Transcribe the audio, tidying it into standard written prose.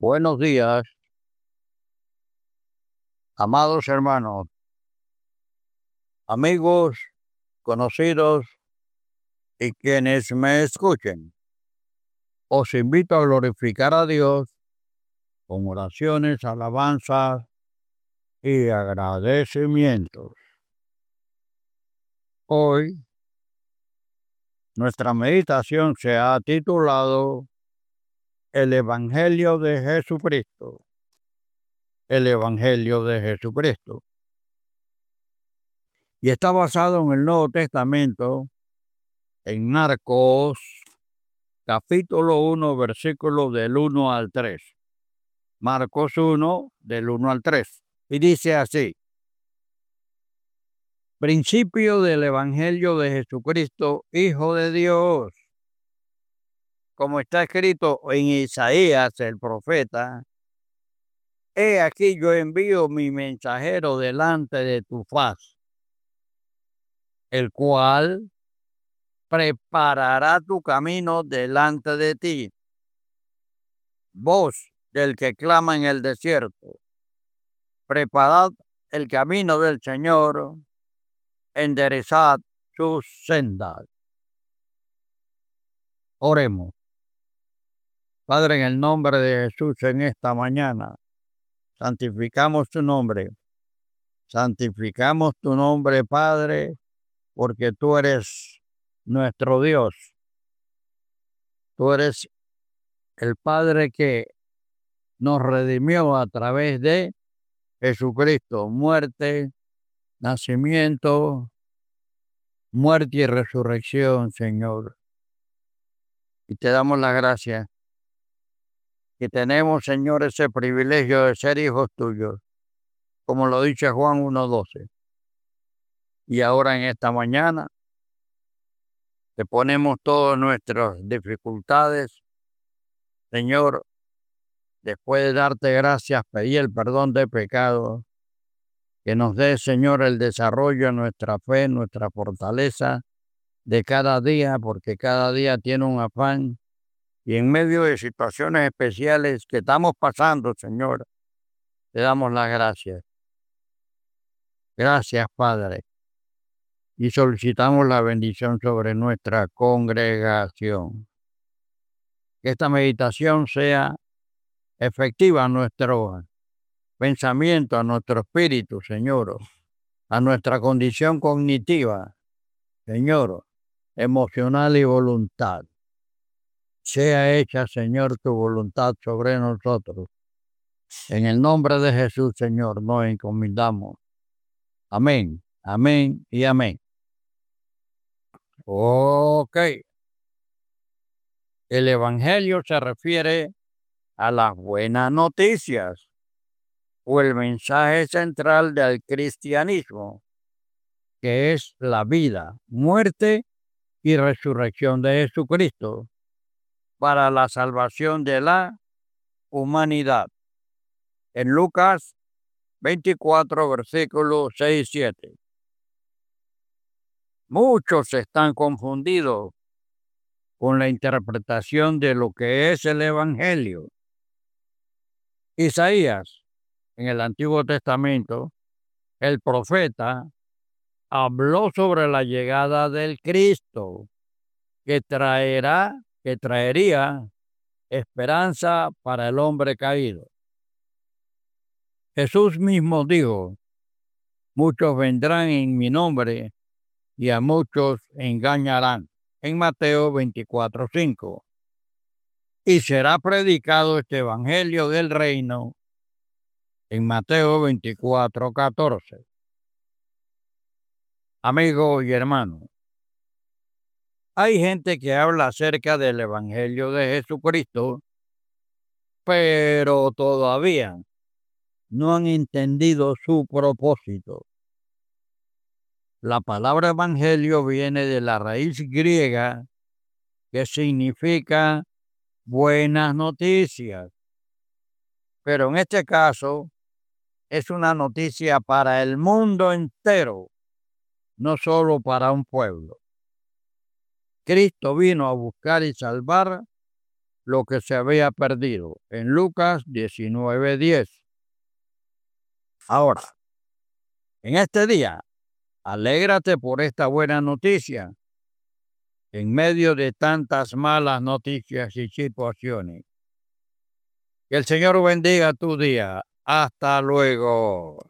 Buenos días, amados hermanos, amigos, conocidos y quienes me escuchen. Os invito a glorificar a Dios con oraciones, alabanzas y agradecimientos. Hoy nuestra meditación se ha titulado El Evangelio de Jesucristo. El Evangelio de Jesucristo. Y está basado en el Nuevo Testamento, en Marcos, capítulo 1, versículos del 1 al 3. Marcos 1, del 1 al 3. Y dice así: principio del Evangelio de Jesucristo, Hijo de Dios. Como está escrito en Isaías, el profeta: he aquí yo envío mi mensajero delante de tu faz, el cual preparará tu camino delante de ti. Voz del que clama en el desierto: preparad el camino del Señor, enderezad sus sendas. Oremos. Padre, en el nombre de Jesús, en esta mañana, santificamos tu nombre. Santificamos tu nombre, Padre, porque tú eres nuestro Dios. Tú eres el Padre que nos redimió a través de Jesucristo, muerte, nacimiento, muerte y resurrección, Señor. Y te damos las gracias que tenemos, Señor, ese privilegio de ser hijos tuyos, como lo dice Juan 1:12. Y ahora en esta mañana te ponemos todas nuestras dificultades, Señor, después de darte gracias, pedir el perdón de pecados, que nos dé, Señor, el desarrollo de nuestra fe, nuestra fortaleza de cada día, porque cada día tiene un afán. Y en medio de situaciones especiales que estamos pasando, Señor, te damos las gracias. Gracias, Padre. Y solicitamos la bendición sobre nuestra congregación. Que esta meditación sea efectiva a nuestro pensamiento, a nuestro espíritu, Señor, a nuestra condición cognitiva, Señor, emocional y voluntad. Sea hecha, Señor, tu voluntad sobre nosotros. En el nombre de Jesús, Señor, nos encomendamos. Amén, amén y amén. Ok. El Evangelio se refiere a las buenas noticias o el mensaje central del cristianismo, que es la vida, muerte y resurrección de Jesucristo para la salvación de la humanidad. En Lucas 24, versículos 6 y 7. Muchos están confundidos con la interpretación de lo que es el Evangelio. Isaías, en el Antiguo Testamento, el profeta habló sobre la llegada del Cristo, que traería esperanza para el hombre caído. Jesús mismo dijo: muchos vendrán en mi nombre y a muchos engañarán. En Mateo 24:5. Y será predicado este evangelio del reino en Mateo 24:14. Amigos y hermanos, hay gente que habla acerca del evangelio de Jesucristo, pero todavía no han entendido su propósito. La palabra evangelio viene de la raíz griega que significa buenas noticias. Pero en este caso es una noticia para el mundo entero, no solo para un pueblo. Cristo vino a buscar y salvar lo que se había perdido, en Lucas 19:10. Ahora, en este día, alégrate por esta buena noticia en medio de tantas malas noticias y situaciones. Que el Señor bendiga tu día. Hasta luego.